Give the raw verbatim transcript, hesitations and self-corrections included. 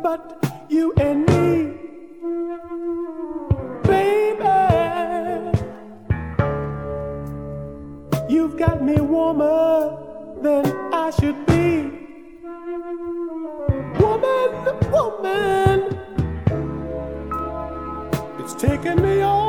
but you and me, baby. You've got me warmer than I should be. Woman, woman, it's taking me all